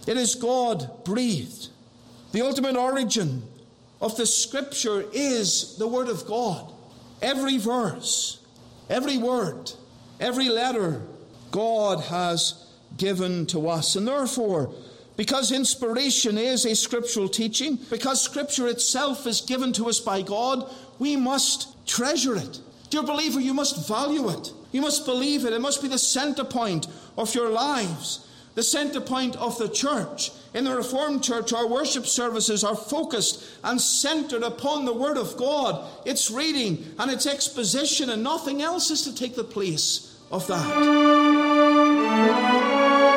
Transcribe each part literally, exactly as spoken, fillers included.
It is God-breathed. The ultimate origin of the Scripture is the Word of God. Every verse, every word, every letter, God has given to us. And therefore, because inspiration is a scriptural teaching, because Scripture itself is given to us by God, we must treasure it. Dear believer, you must value it. You must believe it. It must be the center point of your lives, the center point of the church. In the Reformed Church, our worship services are focused and centered upon the Word of God, its reading and its exposition, and nothing else is to take the place of that.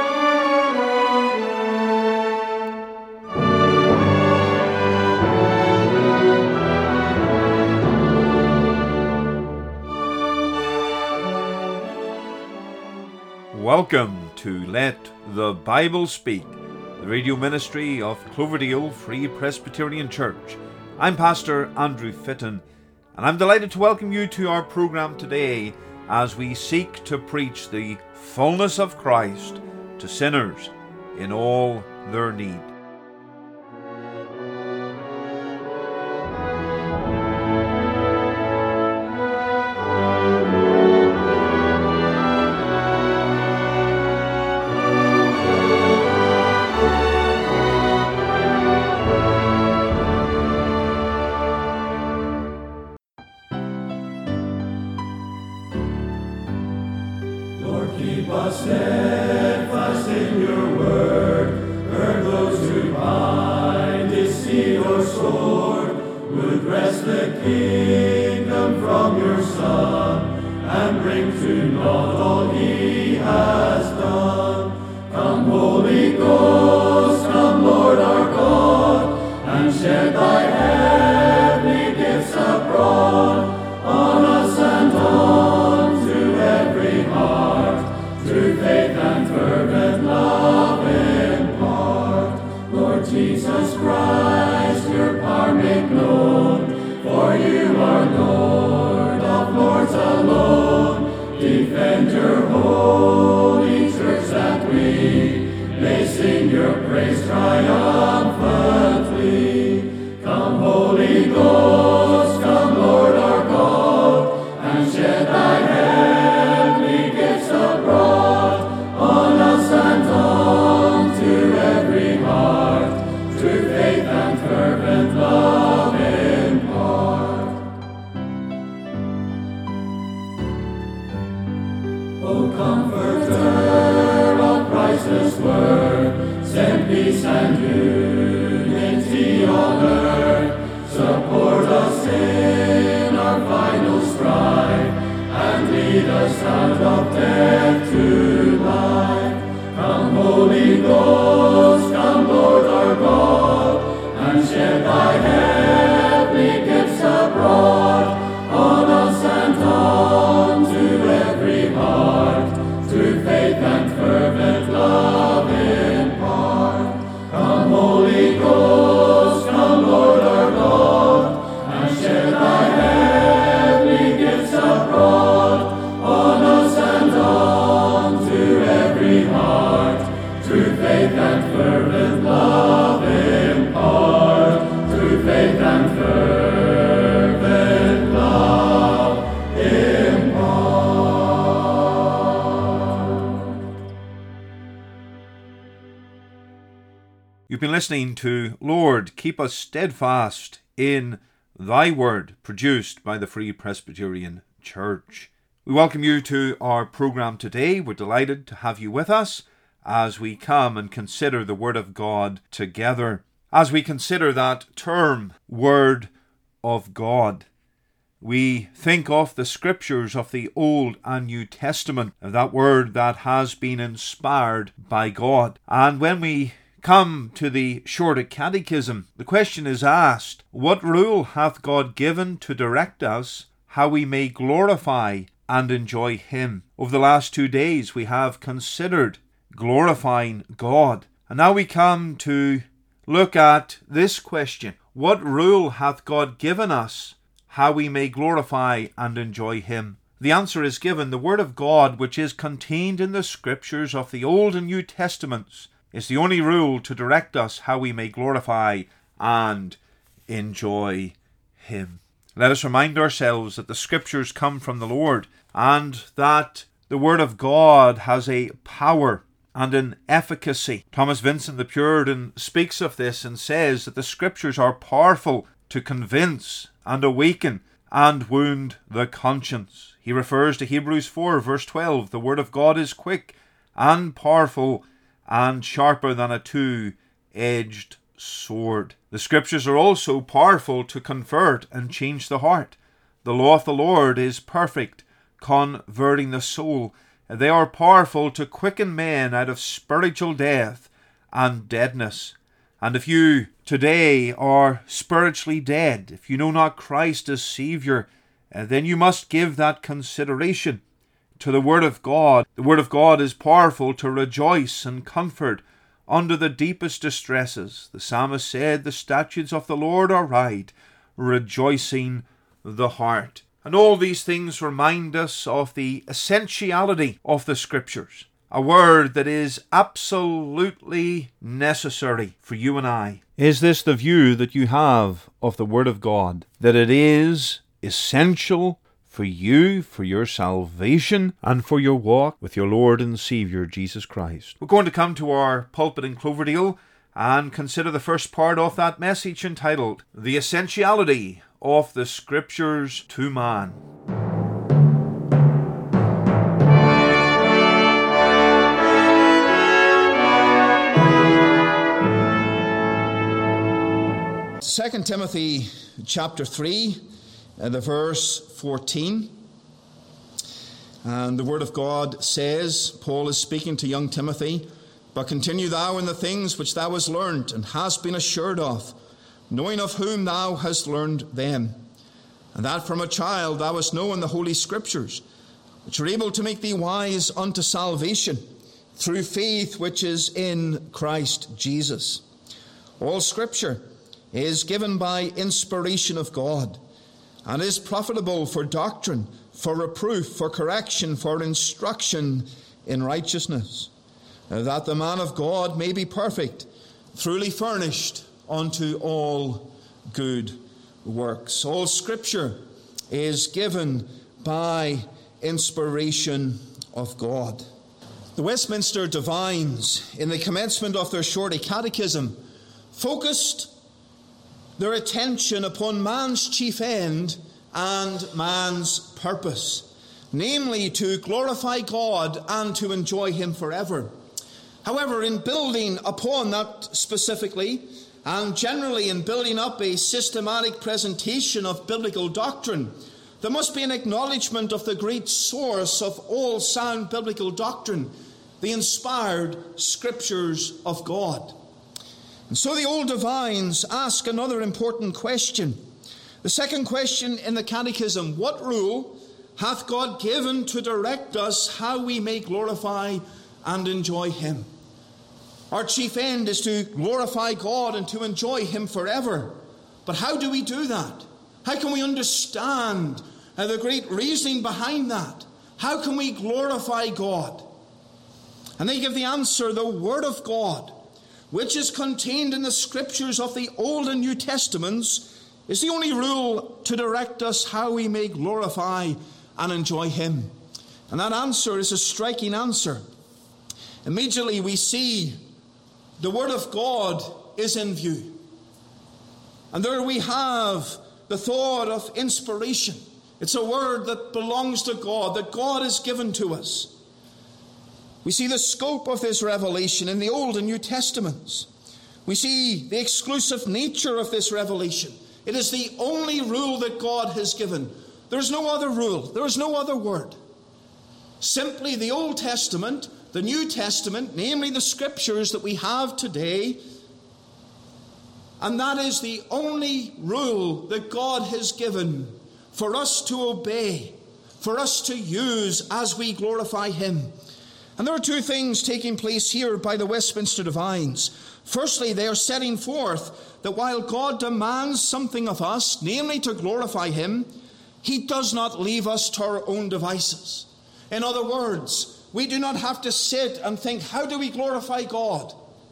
Welcome to Let the Bible Speak, the radio ministry of Cloverdale Free Presbyterian Church. I'm Pastor Andrew Fitton, and I'm delighted to welcome you to our program today as we seek to preach the fullness of Christ to sinners in all their need. You've been listening to Lord, Keep Us Steadfast in Thy Word, produced by the Free Presbyterian Church. We welcome you to our program today. We're delighted to have you with us as we come and consider the Word of God together. As we consider that term, Word of God, we think of the Scriptures of the Old and New Testament, that Word that has been inspired by God. And when we come to the Shorter Catechism, the question is asked, what rule hath God given to direct us how we may glorify and enjoy Him? Over the last two days we have considered glorifying God, and now we come to look at this question, what rule hath God given us how we may glorify and enjoy Him? The answer is given, the Word of God, which is contained in the Scriptures of the Old and New Testaments, is the only rule to direct us how we may glorify and enjoy Him. Let us remind ourselves that the Scriptures come from the Lord, and that the Word of God has a power and an efficacy. Thomas Vincent the Puritan speaks of this and says that the Scriptures are powerful to convince and awaken and wound the conscience. He refers to Hebrews four verse twelve. The Word of God is quick and powerful and sharper than a two-edged sword. The Scriptures are also powerful to convert and change the heart. The law of the Lord is perfect, converting the soul. They are powerful to quicken men out of spiritual death and deadness. And if you today are spiritually dead, if you know not Christ as Saviour, then you must give that consideration to the Word of God. The Word of God is powerful to rejoice and comfort under the deepest distresses. The psalmist said, "The statutes of the Lord are right, rejoicing the heart." And all these things remind us of the essentiality of the Scriptures, a word that is absolutely necessary for you and I. Is this the view that you have of the Word of God? That it is essential for you, for your salvation, and for your walk with your Lord and Saviour, Jesus Christ? We're going to come to our pulpit in Cloverdale and consider the first part of that message entitled, The Essentiality of the Scriptures to Man. Second Timothy chapter three, uh, the verse fourteen. And the Word of God says, Paul is speaking to young Timothy, "But continue thou in the things which thou hast learned, and hast been assured of, knowing of whom thou hast learned them, and that from a child thou hast known the Holy Scriptures, which are able to make thee wise unto salvation, through faith which is in Christ Jesus. All Scripture is given by inspiration of God, and is profitable for doctrine, for reproof, for correction, for instruction in righteousness, that the man of God may be perfect, truly furnished unto all good works." All Scripture is given by inspiration of God. The Westminster Divines, in the commencement of their Shorty Catechism, focused their attention upon man's chief end and man's purpose, namely to glorify God and to enjoy Him forever. However, in building upon that specifically, and generally in building up a systematic presentation of biblical doctrine, there must be an acknowledgement of the great source of all sound biblical doctrine, the inspired Scriptures of God. And so the old divines ask another important question. The second question in the Catechism: what rule hath God given to direct us how we may glorify and enjoy Him? Our chief end is to glorify God and to enjoy Him forever. But how do we do that? How can we understand uh, the great reasoning behind that? How can we glorify God? And they give the answer: the Word of God, which is contained in the Scriptures of the Old and New Testaments, is the only rule to direct us how we may glorify and enjoy Him. And that answer is a striking answer. Immediately we see the Word of God is in view. And there we have the thought of inspiration. It's a word that belongs to God, that God has given to us. We see the scope of this revelation in the Old and New Testaments. We see the exclusive nature of this revelation. It is the only rule that God has given. There is no other rule. There is no other word. Simply the Old Testament, the New Testament, namely the Scriptures that we have today. And that is the only rule that God has given for us to obey, for us to use as we glorify Him. And there are two things taking place here by the Westminster Divines. Firstly, they are setting forth that while God demands something of us, namely to glorify Him, He does not leave us to our own devices. In other words, we do not have to sit and think, how do we glorify God?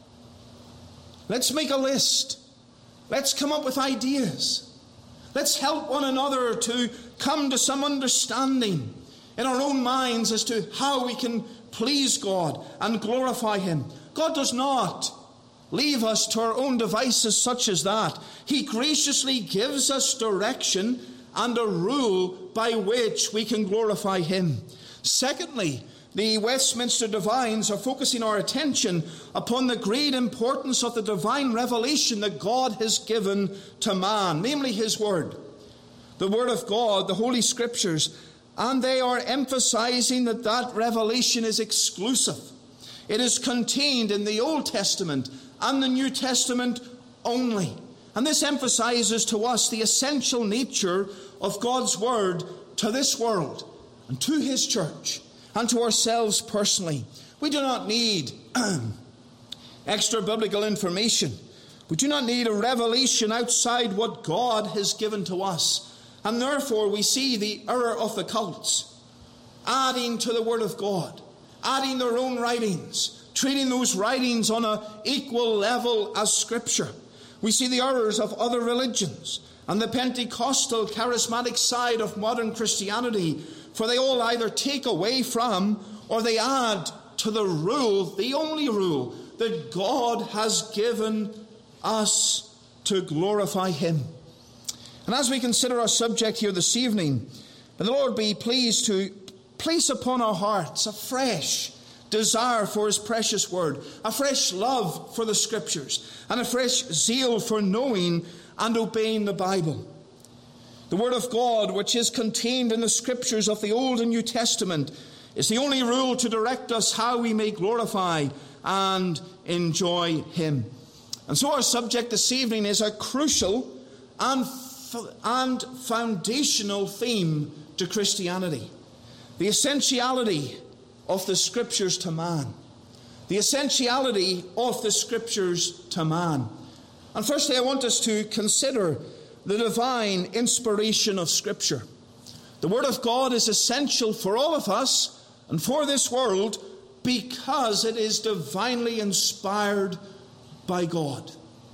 Let's make a list. Let's come up with ideas. Let's help one another to come to some understanding in our own minds as to how we can please God and glorify Him. God does not leave us to our own devices such as that. He graciously gives us direction and a rule by which we can glorify Him. Secondly, the Westminster Divines are focusing our attention upon the great importance of the divine revelation that God has given to man, namely His Word. The Word of God, the Holy Scriptures, and they are emphasizing that that revelation is exclusive. It is contained in the Old Testament and the New Testament only. And this emphasizes to us the essential nature of God's Word to this world and to His church and to ourselves personally. We do not need extra biblical information. We do not need a revelation outside what God has given to us. And therefore we see the error of the cults, adding to the Word of God, adding their own writings, treating those writings on an equal level as Scripture. We see the errors of other religions and the Pentecostal charismatic side of modern Christianity, for they all either take away from or they add to the rule, the only rule that God has given us to glorify Him. And as we consider our subject here this evening, may the Lord be pleased to place upon our hearts a fresh desire for His precious Word, a fresh love for the Scriptures, and a fresh zeal for knowing and obeying the Bible. The Word of God, which is contained in the Scriptures of the Old and New Testament, is the only rule to direct us how we may glorify and enjoy Him. And so our subject this evening is a crucial and, and foundational theme to Christianity. The essentiality of the Scriptures to man. The essentiality of the Scriptures to man. And firstly, I want us to consider the divine inspiration of Scripture. The Word of God is essential for all of us and for this world because it is divinely inspired by God.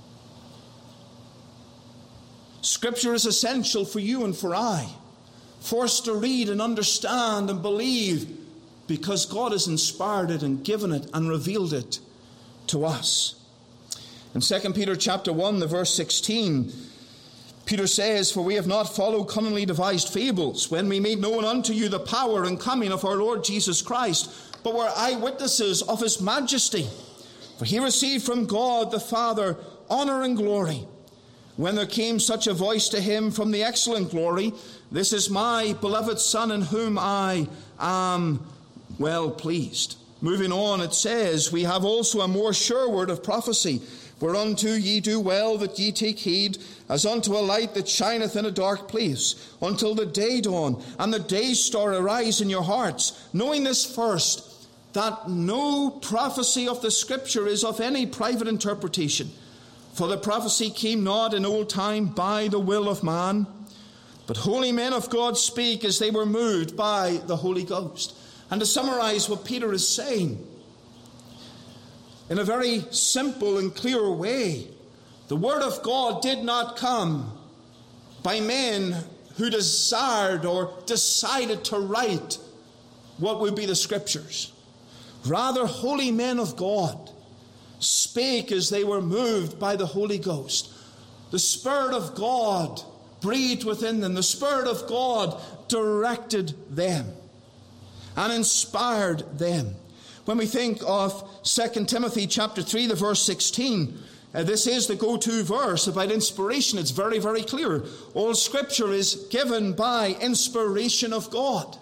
Scripture is essential for you and for I, for us to read and understand and believe, because God has inspired it and given it and revealed it to us. In Second Peter chapter one, the verse sixteen, Peter says, "For we have not followed cunningly devised fables, when we made known unto you the power and coming of our Lord Jesus Christ, but were eyewitnesses of His majesty. For He received from God the Father honor and glory, when there came such a voice to Him from the excellent glory, This is my beloved Son, in whom I am well pleased." Moving on, it says, "We have also a more sure word of prophecy, whereunto ye do well that ye take heed, as unto a light that shineth in a dark place, until the day dawn, and the day star arise in your hearts, knowing this first, that no prophecy of the Scripture is of any private interpretation. For the prophecy came not in old time by the will of man, but holy men of God speak as they were moved by the Holy Ghost." And to summarize what Peter is saying, in a very simple and clear way, the Word of God did not come by men who desired or decided to write what would be the Scriptures. Rather, holy men of God spake as they were moved by the Holy Ghost. The Spirit of God breathed within them. The Spirit of God directed them and inspired them. When we think of Second Timothy chapter three, the verse sixteen, uh, this is the go-to verse about inspiration. It's very, very clear. All Scripture is given by inspiration of God.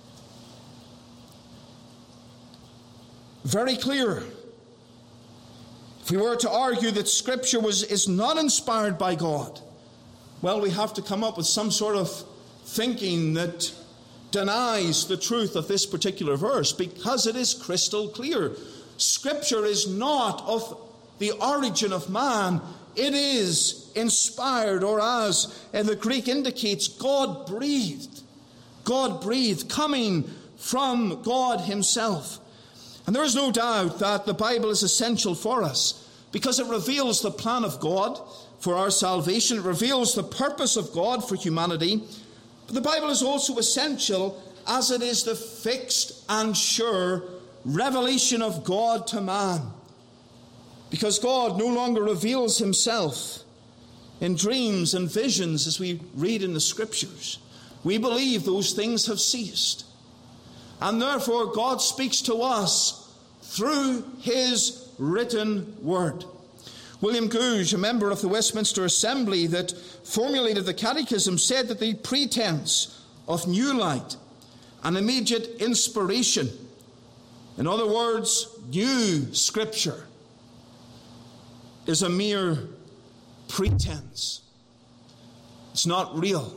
Very clear. If we were to argue that Scripture was is not inspired by God, well, we have to come up with some sort of thinking that denies the truth of this particular verse, because it is crystal clear. Scripture is not of the origin of man. It is inspired, or as the Greek indicates, God breathed. God breathed, coming from God Himself. And there is no doubt that the Bible is essential for us because it reveals the plan of God for our salvation. It reveals the purpose of God for humanity. But the Bible is also essential as it is the fixed and sure revelation of God to man. Because God no longer reveals himself in dreams and visions as we read in the Scriptures. We believe those things have ceased. And therefore God speaks to us through his written word. William Gouge, a member of the Westminster Assembly that formulated the Catechism, said that the pretense of new light and immediate inspiration, in other words, new Scripture, is a mere pretense. It's not real.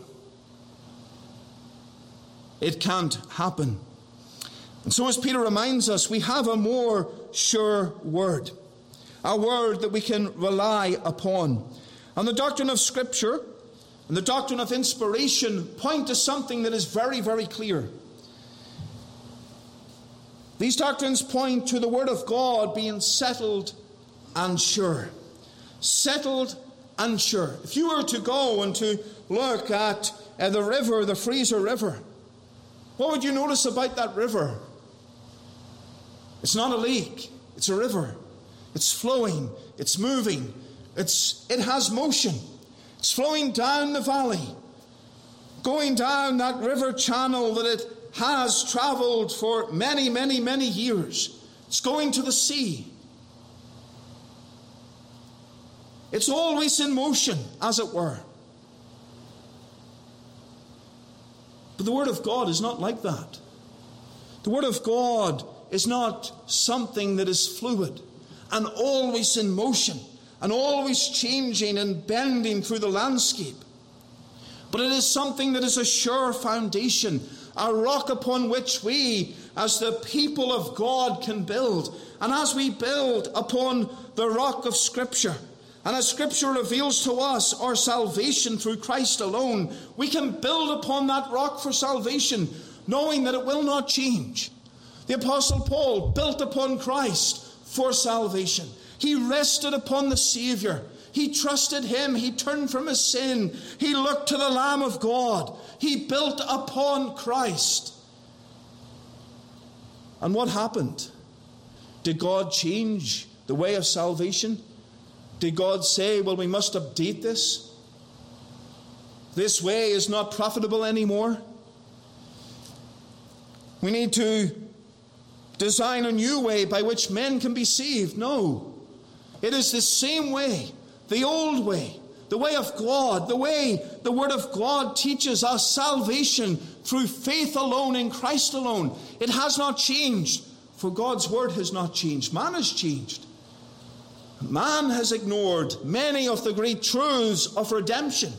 It can't happen. And so, as Peter reminds us, we have a more sure word, a word that we can rely upon. And the doctrine of Scripture and the doctrine of inspiration point to something that is very, very clear. These doctrines point to the Word of God being settled and sure. Settled and sure. If you were to go and to look at uh, the river, the Fraser River, what would you notice about that river? It's not a lake, it's a river. It's flowing, it's moving, it's, it has motion. It's flowing down the valley, going down that river channel that it has traveled for many, many, many years. It's going to the sea. It's always in motion, as it were. But the Word of God is not like that. The Word of God is not something that is fluid and always in motion and always changing and bending through the landscape. But it is something that is a sure foundation, a rock upon which we, as the people of God, can build. And as we build upon the rock of Scripture, and as Scripture reveals to us our salvation through Christ alone, we can build upon that rock for salvation, knowing that it will not change. The Apostle Paul built upon Christ for salvation. He rested upon the Savior. He trusted him. He turned from his sin. He looked to the Lamb of God. He built upon Christ. And what happened? Did God change the way of salvation? Did God say, well, we must update this? This way is not profitable anymore. We need to design a new way by which men can be saved. No. It is the same way, the old way, the way of God, the way the Word of God teaches us salvation through faith alone in Christ alone. It has not changed, for God's Word has not changed. Man has changed. Man has ignored many of the great truths of redemption.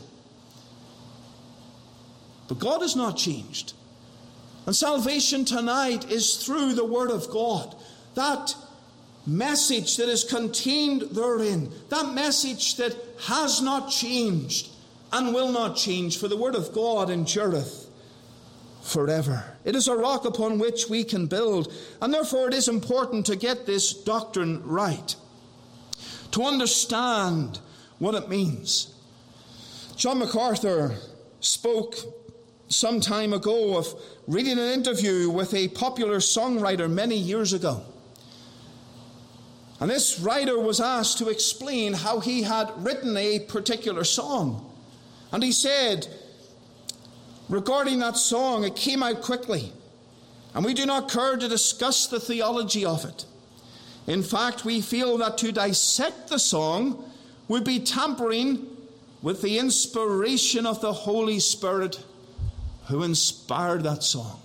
But God has not changed. And salvation tonight is through the Word of God. That message that is contained therein. That message that has not changed and will not change. For the Word of God endureth forever. It is a rock upon which we can build. And therefore it is important to get this doctrine right, to understand what it means. John MacArthur spoke some time ago of reading an interview with a popular songwriter many years ago. And this writer was asked to explain how he had written a particular song. And he said, regarding that song, it came out quickly, and we do not care to discuss the theology of it. In fact, we feel that to dissect the song would be tampering with the inspiration of the Holy Spirit who inspired that song.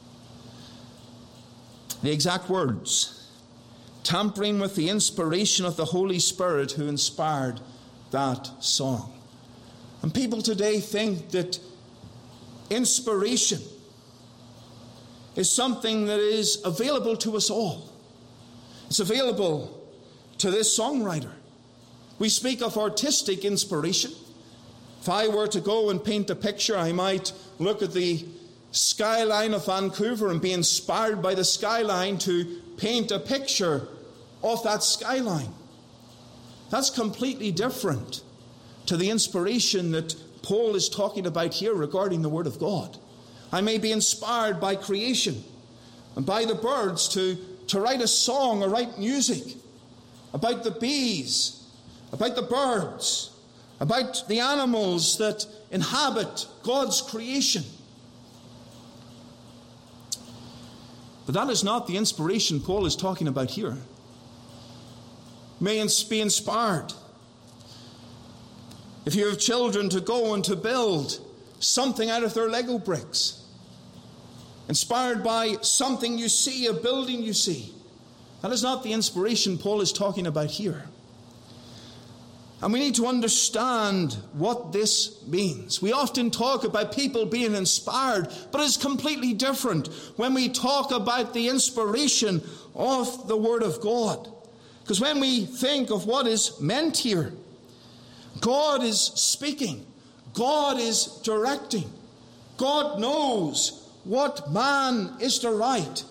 The exact words, tampering with the inspiration of the Holy Spirit who inspired that song. And people today think that inspiration is something that is available to us all. It's available to this songwriter. We speak of artistic inspiration. If I were to go and paint a picture, I might look at the skyline of Vancouver and be inspired by the skyline to paint a picture of that skyline. That's completely different to the inspiration that Paul is talking about here regarding the Word of God. I may be inspired by creation and by the birds to, to write a song or write music about the bees, about the birds, about the animals that inhabit God's creation. But that is not the inspiration Paul is talking about here. May be inspired. If you have children, to go and to build something out of their Lego bricks, inspired by something you see, a building you see. That is not the inspiration Paul is talking about here. And we need to understand what this means. We often talk about people being inspired, but it's completely different when we talk about the inspiration of the Word of God. Because when we think of what is meant here, God is speaking. God is directing. God knows what man is to write.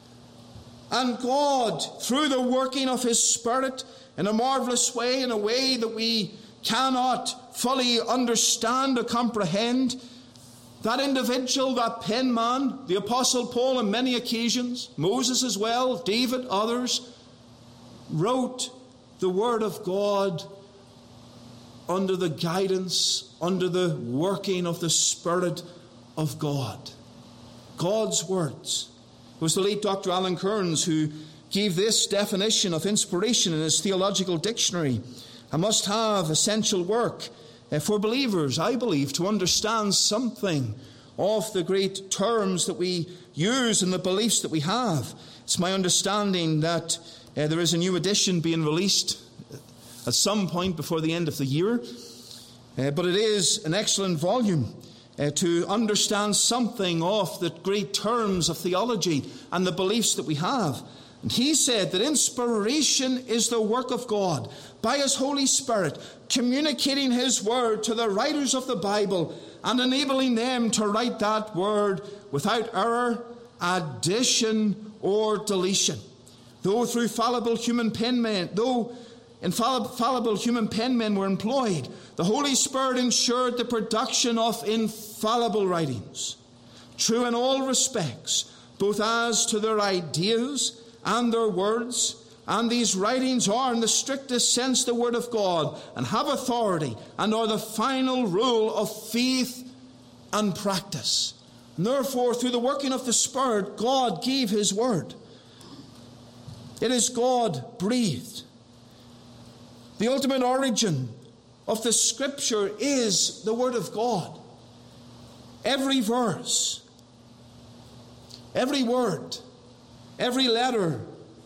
And God, through the working of His Spirit, in a marvelous way, in a way that we cannot fully understand or comprehend, that individual, that pen man, the Apostle Paul on many occasions, Moses as well, David, others, wrote the Word of God under the guidance, under the working of the Spirit of God. God's words. It was the late Doctor Alan Kearns who gave this definition of inspiration in his theological dictionary: a must-have essential work for believers, I believe, to understand something of the great terms that we use and the beliefs that we have. It's my understanding that uh, there is a new edition being released at some point before the end of the year, uh, but it is an excellent volume uh, to understand something of the great terms of theology and the beliefs that we have. And he said that inspiration is the work of God by His Holy Spirit, communicating His word to the writers of the Bible and enabling them to write that word without error, addition, or deletion. Though through fallible human penmen, though infallible human penmen were employed, the Holy Spirit ensured the production of infallible writings, true in all respects, both as to their ideas and their words. And these writings are in the strictest sense the Word of God, and have authority, and are the final rule of faith and practice. And therefore, through the working of the Spirit, God gave His Word. It is God breathed. The ultimate origin of the Scripture is the Word of God. Every verse, every word, every letter,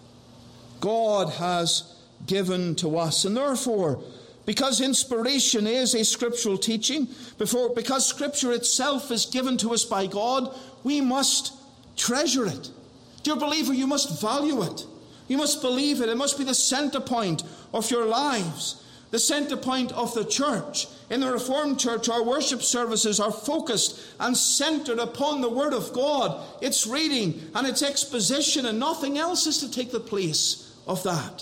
God has given to us. And therefore, because inspiration is a scriptural teaching, before, because Scripture itself is given to us by God, we must treasure it. Dear believer, you must value it. You must believe it. It must be the center point of your lives, the center point of the church. In the Reformed Church, our worship services are focused and centered upon the Word of God, its reading and its exposition, and nothing else is to take the place of that.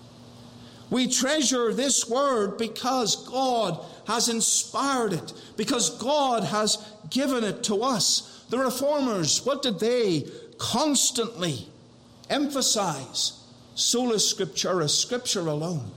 We treasure this Word because God has inspired it, because God has given it to us. The Reformers, what did they constantly emphasize? Sola Scriptura, Scripture alone.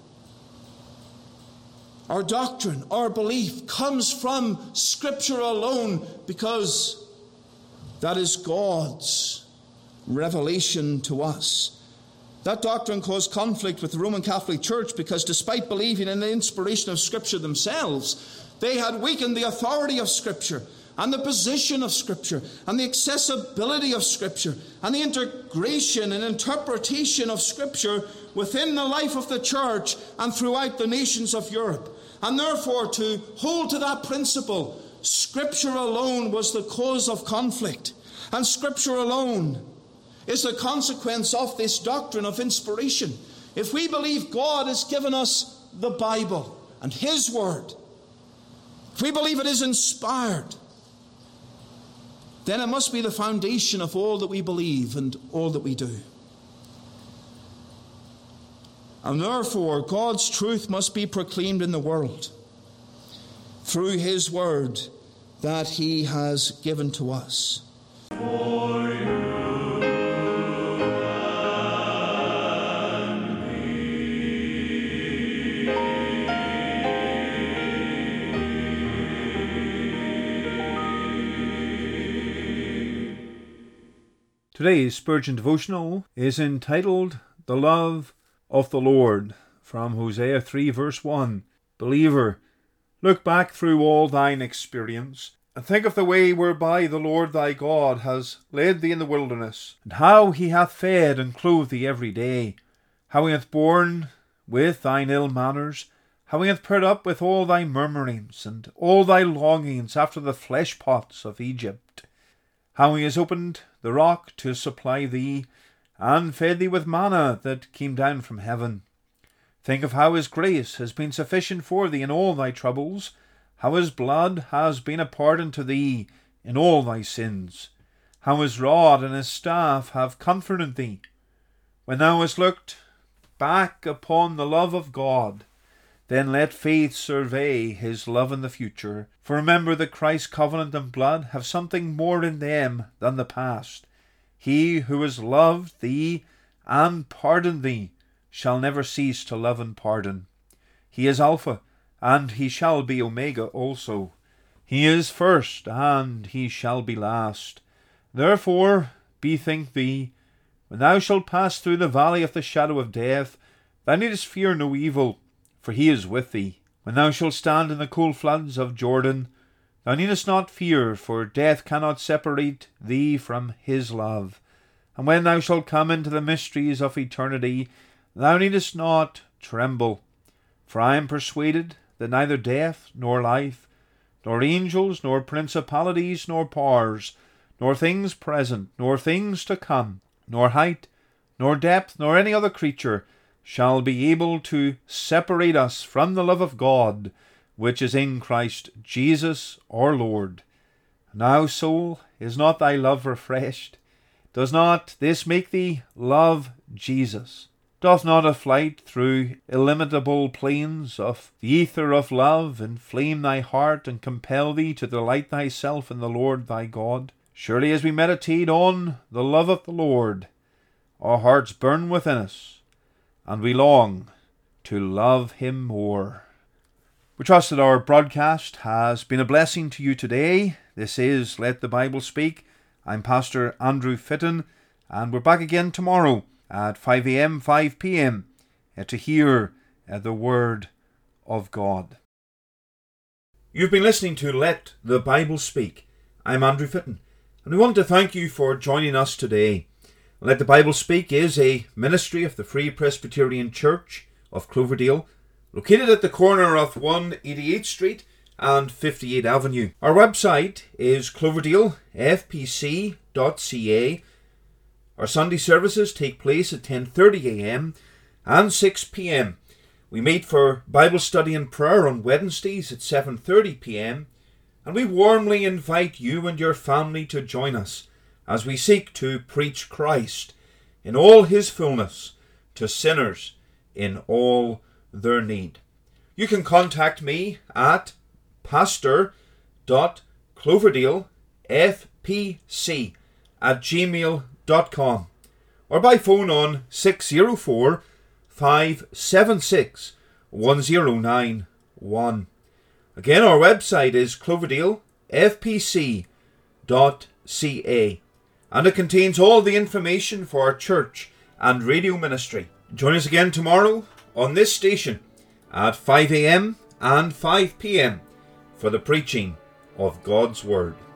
Our doctrine, our belief comes from Scripture alone, because that is God's revelation to us. That doctrine caused conflict with the Roman Catholic Church, because despite believing in the inspiration of Scripture themselves, they had weakened the authority of Scripture and the position of Scripture and the accessibility of Scripture and the integration and interpretation of Scripture within the life of the church and throughout the nations of Europe. And therefore, to hold to that principle, Scripture alone was the cause of conflict, and Scripture alone is the consequence of this doctrine of inspiration. If we believe God has given us the Bible and His Word, if we believe it is inspired, then it must be the foundation of all that we believe and all that we do. And therefore, God's truth must be proclaimed in the world through his word that he has given to us. For you and me. Today's Spurgeon devotional is entitled The Love of the Lord, from Hosea three verse one. Believer, look back through all thine experience, and think of the way whereby the Lord thy God has led thee in the wilderness, and how he hath fed and clothed thee every day, how he hath borne with thine ill manners, how he hath put up with all thy murmurings, and all thy longings after the flesh pots of Egypt, how he has opened the rock to supply thee, and fed thee with manna that came down from heaven. Think of how his grace has been sufficient for thee in all thy troubles, how his blood has been a pardon to thee in all thy sins, how his rod and his staff have comforted thee. When thou hast looked back upon the love of God, then let faith survey his love in the future. For remember that Christ's covenant and blood have something more in them than the past. He who has loved thee and pardoned thee shall never cease to love and pardon. He is Alpha, and he shall be Omega also. He is first, and he shall be last. Therefore bethink thee, when thou shalt pass through the valley of the shadow of death, thou needest fear no evil, for he is with thee. When thou shalt stand in the cool floods of Jordan, thou needest not fear, for death cannot separate thee from his love. And when thou shalt come into the mysteries of eternity, thou needest not tremble. For I am persuaded that neither death, nor life, nor angels, nor principalities, nor powers, nor things present, nor things to come, nor height, nor depth, nor any other creature, shall be able to separate us from the love of God, which is in Christ Jesus our Lord. Now, soul, is not thy love refreshed? Does not this make thee love Jesus? Doth not a flight through illimitable plains of the ether of love inflame thy heart and compel thee to delight thyself in the Lord thy God? Surely as we meditate on the love of the Lord, our hearts burn within us, and we long to love him more. We trust that our broadcast has been a blessing to you today. This is Let the Bible Speak. I'm Pastor Andrew Fitton, and we're back again tomorrow at five a.m., five p.m. Uh, to hear uh, the Word of God. You've been listening to Let the Bible Speak. I'm Andrew Fitton, and we want to thank you for joining us today. Let the Bible Speak is a ministry of the Free Presbyterian Church of Cloverdale, located at the corner of one eighty-eighth Street and fifty-eighth Avenue. Our website is cloverdale f p c dot c a. Our Sunday services take place at ten thirty a.m. and six p.m. We meet for Bible study and prayer on Wednesdays at seven thirty p.m. and we warmly invite you and your family to join us as we seek to preach Christ in all his fullness to sinners in all their need. You can contact me at pastor dot cloverdale f p c at gmail dot com or by phone on six oh four, five seven six, one oh nine one. Again, our website is cloverdale f p c dot c a, and it contains all the information for our church and radio ministry. Join us again tomorrow on this station at five a.m. and five p.m. for the preaching of God's Word.